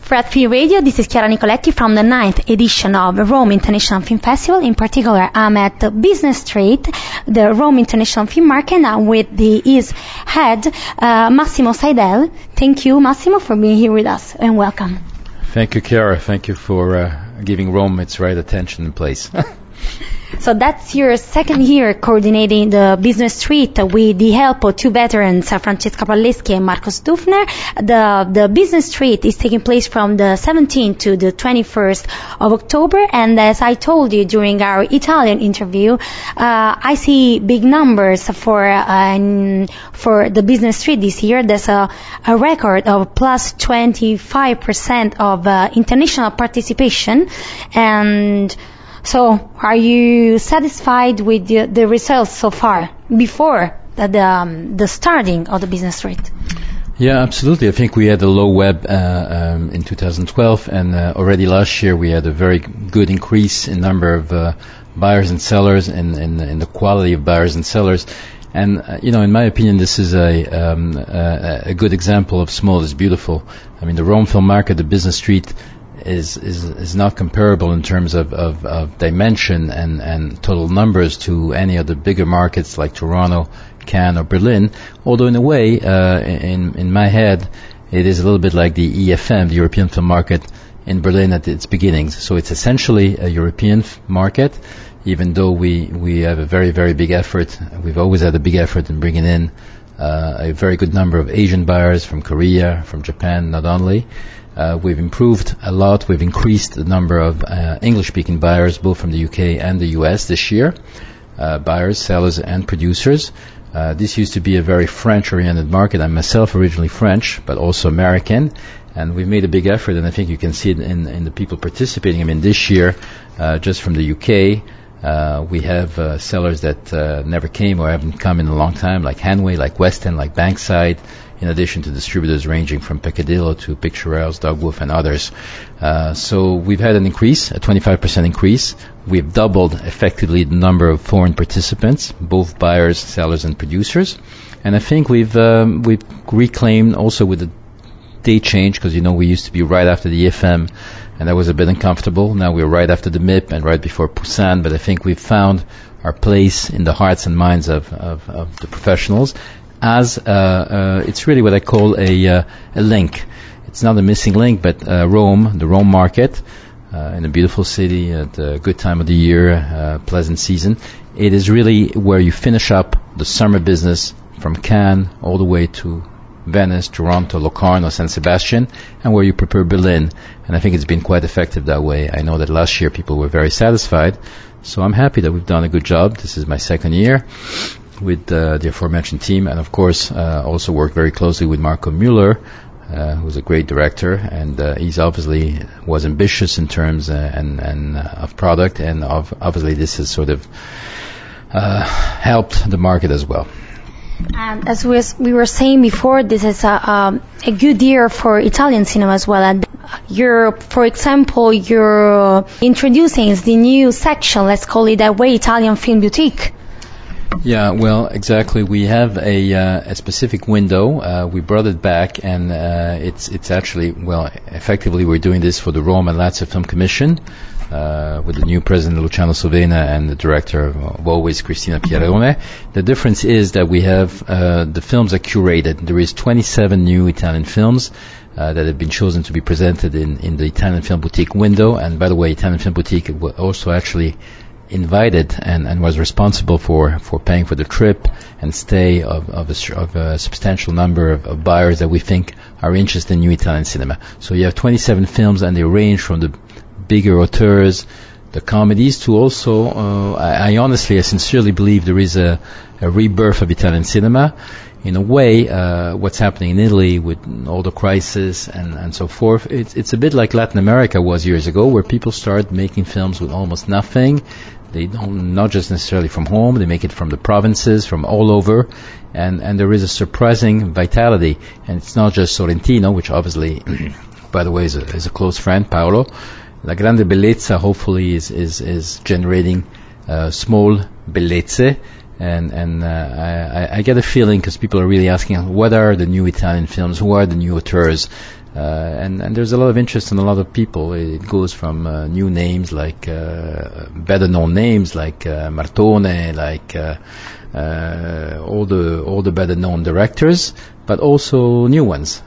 For at Free Radio, this is Chiara Nicoletti from the 9th edition of Rome International Film Festival. In particular, I'm at Business Street, the Rome International Film Market, now with his head, Massimo Seidel. Thank you, Massimo, for being here with us, and welcome. Thank you, Chiara. Thank you for giving Rome its right attention and place. So that's your second year coordinating the Business Street with the help of two veterans, Francesca Palleschi and Marcos Dufner. The Business Street is taking place from the 17th to the 21st of October, and as I told you during our Italian interview, I see big numbers for the Business Street this year. There's a record of plus 25% of international participation, and so, are you satisfied with the results so far before the starting of the Business Street? Yeah, absolutely. I think we had a low web in 2012, and already last year we had a very good increase in number of buyers and sellers, and in the quality of buyers and sellers. And in my opinion, this is a good example of small is beautiful. I mean, the Rome Film Market, the Business Street, is not comparable in terms of dimension and total numbers to any of the bigger markets like Toronto, Cannes, or Berlin. Although in a way, in my head, it is a little bit like the EFM, the European Film Market in Berlin at its beginnings. So it's essentially a European market, even though we have a very, very big effort. We've always had a big effort in bringing in a very good number of Asian buyers from Korea, from Japan, not only. We've improved a lot. We've increased the number of English-speaking buyers, both from the UK and the US this year, buyers, sellers, and producers. This used to be a very French-oriented market. I'm myself originally French, but also American, and we've made a big effort, and I think you can see it in the people participating. I mean, this year, just from the UK, we have sellers that never came or haven't come in a long time, like Hanway, like West End, like Bankside, in addition to distributors ranging from Peccadillo to Picturehouse, Dogwolf, and others. So we've had an increase, a 25% increase. We've doubled effectively the number of foreign participants, both buyers, sellers, and producers. And I think we've reclaimed also with the date change, because we used to be right after the EFM, and that was a bit uncomfortable. Now we're right after the MIP and right before Busan, but I think we've found our place in the hearts and minds of the professionals. As it's really what I call a link. It's not a missing link, but Rome, the Rome market, in a beautiful city at a good time of the year, pleasant season. It is really where you finish up the summer business from Cannes all the way to Venice, Toronto, Locarno, San Sebastian, and where you prepare Berlin. And I think it's been quite effective that way. I know that last year people were very satisfied, so I'm happy that we've done a good job. This is my second year with the aforementioned team, and of course also worked very closely with Marco Müller, who's a great director, and he's obviously was ambitious in terms of product, and obviously this has sort of helped the market as well. And as we were saying before, this is a good year for Italian cinema as well. And for example, you're introducing the new section, let's call it that way, Italian Film Boutique. Yeah, well, exactly. We have a specific window. We brought it back, and it's actually, effectively we're doing this for the Rome and Lazio Film Commission with the new president Luciano Sovena and the director of always Cristina Pierone. The difference is that we have the films are curated. There is 27 new Italian films that have been chosen to be presented in the Italian Film Boutique window. And by the way, Italian Film Boutique also actually invited and was responsible for paying for the trip and stay of a substantial number of buyers that we think are interested in new Italian cinema. So you have 27 films, and they range from the bigger auteurs, the comedies, to also, I sincerely believe there is a rebirth of Italian cinema. In a way, what's happening in Italy with all the crisis and so forth, it's a bit like Latin America was years ago, where people start making films with almost nothing. They don't, not just necessarily from home, they make it from the provinces, from all over, and there is a surprising vitality. And it's not just Sorrentino, which obviously, by the way, is a close friend, Paolo. La Grande Bellezza hopefully is generating small bellezze, and I get a feeling, because people are really asking, what are the new Italian films, who are the new auteurs? And there's a lot of interest in a lot of people. It goes from new names like better known names like Martone, like all the better known directors, but also new ones.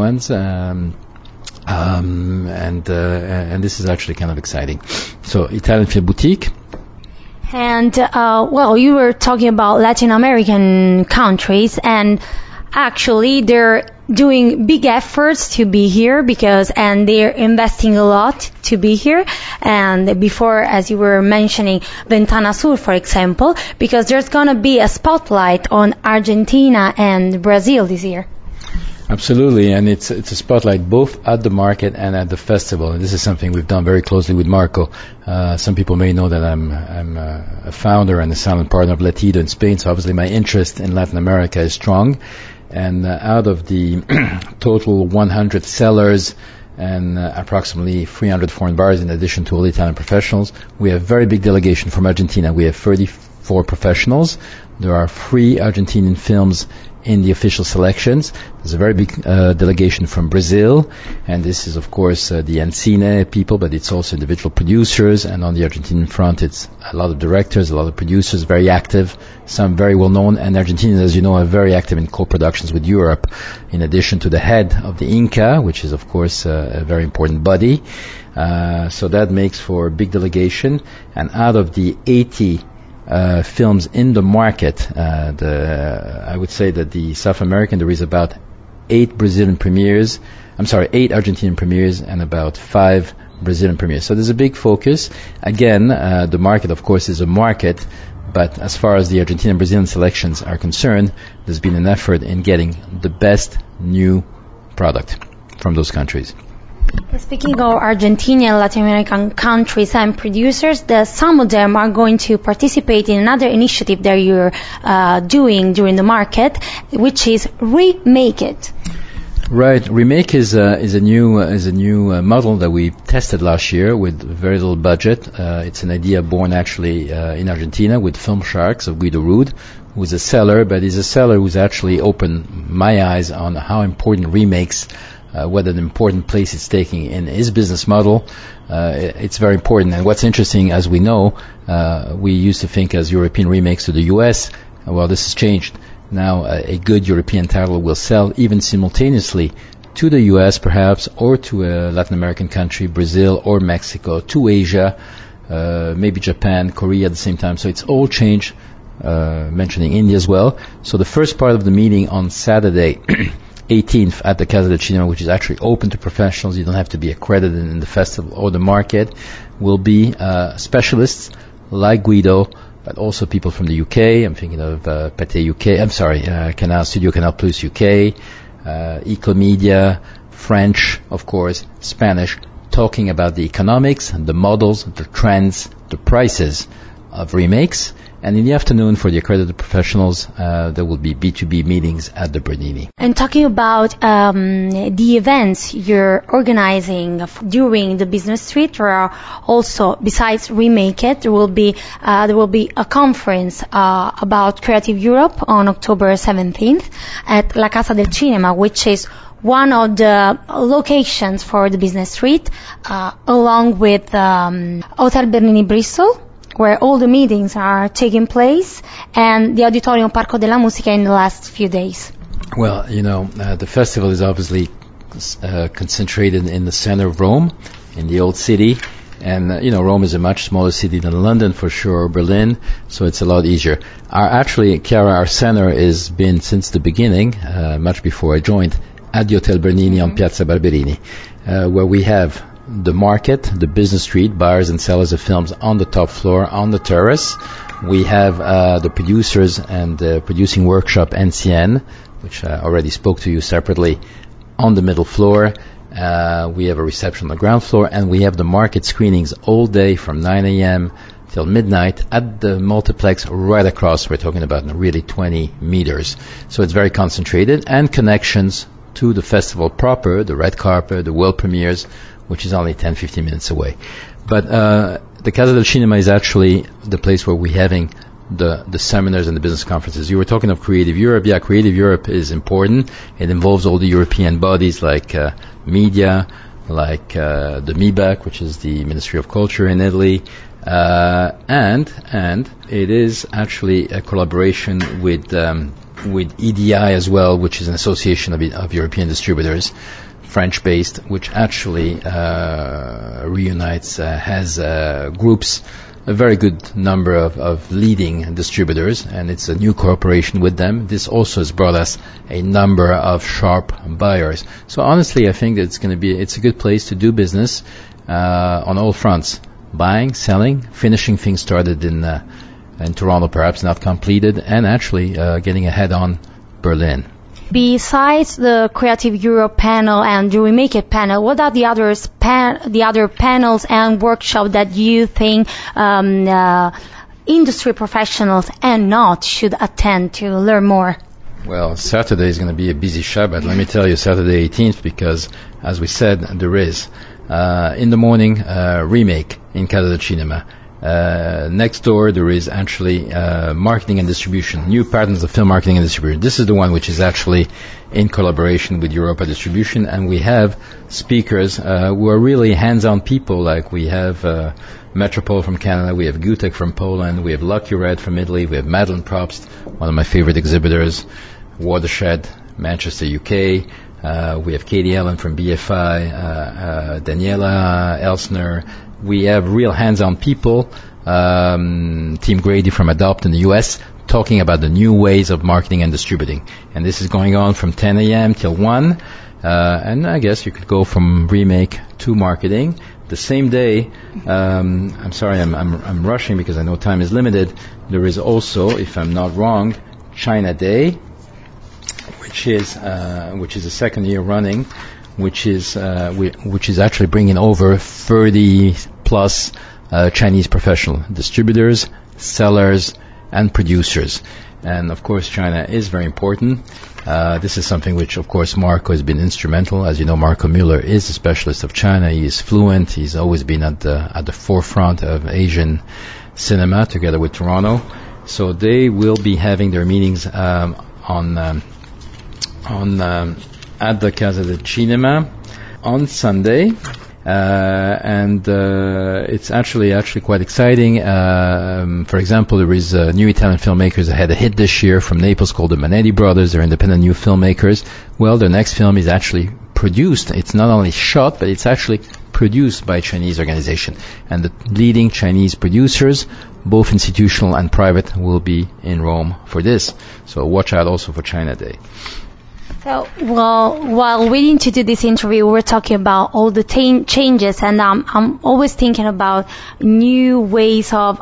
And this is actually kind of exciting. So Italian Film Boutique. And well, you were talking about Latin American countries, and actually they're doing big efforts to be here and they're investing a lot to be here. And before, as you were mentioning, Ventana Sur, for example, because there's going to be a spotlight on Argentina and Brazil this year. Absolutely, and it's a spotlight both at the market and at the festival. And this is something we've done very closely with Marco. Some people may know that I'm a founder and a silent partner of Latido in Spain, so obviously my interest in Latin America is strong. And out of the total 100 sellers and approximately 300 foreign buyers, in addition to all the Italian professionals, we have a very big delegation from Argentina. We have 34 professionals. There are 3 Argentinian films in the official selections. There's a very big delegation from Brazil, and this is of course the Ancine people, but it's also individual producers, and on the Argentinian front it's a lot of directors, a lot of producers, very active, some very well known, and Argentinians, as you know, are very active in co-productions with Europe, in addition to the head of the INCA, which is of course a very important body. So that makes for a big delegation, and out of the 80 films in the market, I would say that the South American, there is about 8 Argentinian premieres and about 5 Brazilian premieres. So there's a big focus. Again, the market, of course, is a market, but as far as the Argentinian and Brazilian selections are concerned, there's been an effort in getting the best new product from those countries. Speaking of Argentinian and Latin American countries and producers, some of them are going to participate in another initiative that you're doing during the market, which is Remake It. Right, Remake is a new model that we tested last year with very little budget. It's an idea born actually in Argentina with Film Sharks of Guido Rude, who's a seller, but he's a seller who's actually opened my eyes on how important remakes, what an important place it's taking in his business model. It's very important. And what's interesting, as we know, we used to think as European remakes to the US. Well, this has changed. Now a good European title will sell even simultaneously to the US perhaps, or to a Latin American country, Brazil or Mexico, to Asia, maybe Japan, Korea at the same time. So it's all changed, mentioning India as well. So the first part of the meeting on Saturday 18th at the Casa del Cinema, which is actually open to professionals, you don't have to be accredited in the festival or the market, will be specialists like Guido, but also people from the UK. I'm thinking of Pathé UK, Studio Canal Plus UK, Ecomedia, French, of course, Spanish, talking about the economics, the models, the trends, the prices of remakes. And in the afternoon, for the accredited professionals, there will be B2B meetings at the Bernini. And talking about the events you're organizing during the Business Street, there are also, besides Remake It, there will be a conference about Creative Europe on October 17th at La Casa del Cinema, which is one of the locations for the Business Street, along with Hotel Bernini Bristol, where all the meetings are taking place, and the Auditorium Parco della Musica in the last few days. Well, the festival is obviously concentrated in the center of Rome, in the old city, and Rome is a much smaller city than London for sure, or Berlin, so it's a lot easier. Our center has been since the beginning, much before I joined, at the Hotel Bernini on Piazza Barberini, where we have the market, the business street, buyers and sellers of films on the top floor, on the terrace. We have the producers and the producing workshop NCN, which I already spoke to you separately, on the middle floor. We have a reception on the ground floor, and we have the market screenings all day from 9 a.m. till midnight at the multiplex right across. We're talking about really 20 meters. So it's very concentrated, and connections to the festival proper, the red carpet, the world premieres, which is only 10-15 minutes away. But the Casa del Cinema is actually the place where we're having the seminars and the business conferences. You were talking of Creative Europe. Yeah, Creative Europe is important. It involves all the European bodies like media, like the MIBAC, which is the Ministry of Culture in Italy, and it is actually a collaboration with EDI as well, which is an association of European distributors, French-based, which actually reunites, has groups, a very good number of leading distributors, and it's a new cooperation with them. This also has brought us a number of sharp buyers. So honestly, I think that it's a good place to do business on all fronts: buying, selling, finishing things started in Toronto, perhaps not completed, and actually getting ahead on Berlin. Besides the Creative Europe panel and the Remake It panel, what are the other panels and workshops that you think industry professionals and not should attend to learn more? Well, Saturday is going to be a busy Shabbat. Let me tell you, Saturday 18th, because as we said, there is in the morning Remake in Casa del Cinema. Next door there is actually marketing and distribution, new patterns of film marketing and distribution. This is the one which is actually in collaboration with Europa Distribution, and we have speakers who are really hands-on people. Like we have Metropole from Canada, we have Gutek from Poland, we have Lucky Red from Italy, we have Madeleine Probst, one of my favorite exhibitors, Watershed, Manchester, UK. We have Katie Allen from BFI, Daniela Elsner. We have real hands-on people, Team Grady from Adopt in the US, talking about the new ways of marketing and distributing. And this is going on from 10 a.m. till 1. And I guess you could go from Remake to marketing. The same day, I'm sorry, I'm rushing because I know time is limited. There is also, if I'm not wrong, China Day, which is the second year running, which is actually bringing over 30 plus Chinese professional distributors, sellers, and producers. And of course, China is very important. This is something which, of course, Marco has been instrumental. As you know, Marco Müller is a specialist of China. He is fluent. He's always been at the forefront of Asian cinema, together with Toronto. So they will be having their meetings at the Casa del Cinema on Sunday, and it's actually quite exciting. For example, there is new Italian filmmakers that had a hit this year from Naples called the Manetti Brothers. They're independent new filmmakers. Well, their next film is actually produced. It's not only shot, but it's actually produced by a Chinese organization. And the leading Chinese producers, both institutional and private, will be in Rome for this. So watch out also for China Day. So, well, while waiting to do this interview, we're talking about all the changes, and I'm always thinking about new ways of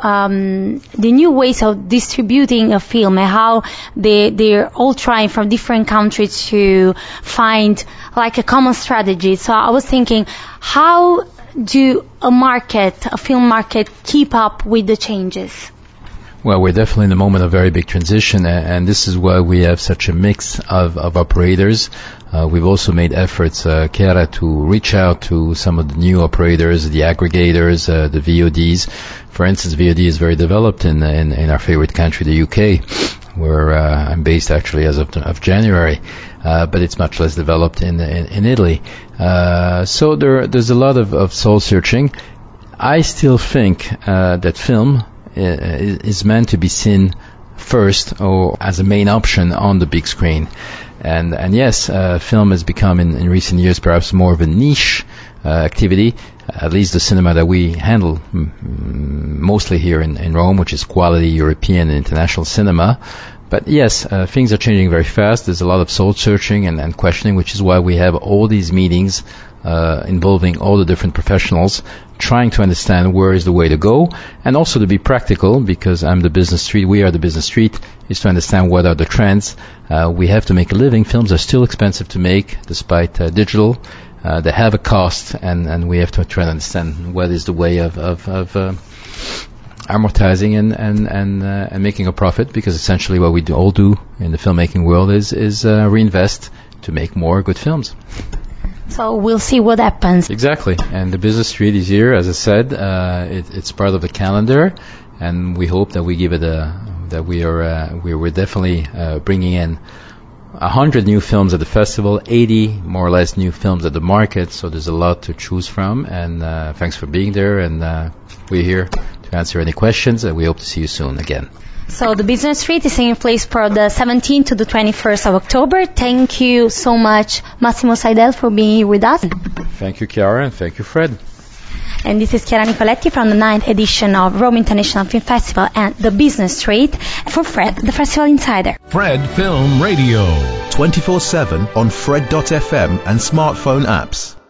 distributing a film and how they're all trying from different countries to find like a common strategy. So I was thinking, how do a film market, keep up with the changes? Well, we're definitely in a moment of very big transition, and this is why we have such a mix of operators. We've also made efforts, Chiara, to reach out to some of the new operators, the aggregators, the VODs. For instance, VOD is very developed in our favorite country, the UK, where I'm based actually as of January, but it's much less developed in Italy. So there's a lot of soul searching. I still think that film is meant to be seen first or as a main option on the big screen. And yes, film has become in recent years perhaps more of a niche activity, at least the cinema that we handle mostly here in Rome, which is quality European and international cinema. But yes, things are changing very fast. There's a lot of soul searching and questioning, which is why we have all these meetings involving all the different professionals, trying to understand where is the way to go, and also to be practical, because I'm the business street, we are the business street, is to understand what are the trends. We have to make a living. Films are still expensive to make, despite digital. They have a cost, and we have to try to understand what is the way of amortizing and making a profit, because essentially what we all do in the filmmaking world is reinvest to make more good films. So we'll see what happens. Exactly. And the business street is here, as I said. It's part of the calendar, and we hope that we give it a that we're definitely bringing in 100 new films at the festival, 80 more or less new films at the market. So there's a lot to choose from. And thanks for being there. And we're here to answer any questions. And we hope to see you soon again. So the Business Street is taking place from the 17th to the 21st of October. Thank you so much, Massimo Seidel, for being here with us. Thank you, Chiara, and thank you, Fred. And this is Chiara Nicoletti from the 9th edition of Rome International Film Festival and the Business Street for Fred, the Festival Insider. Fred Film Radio. 24/7 on Fred.fm and smartphone apps.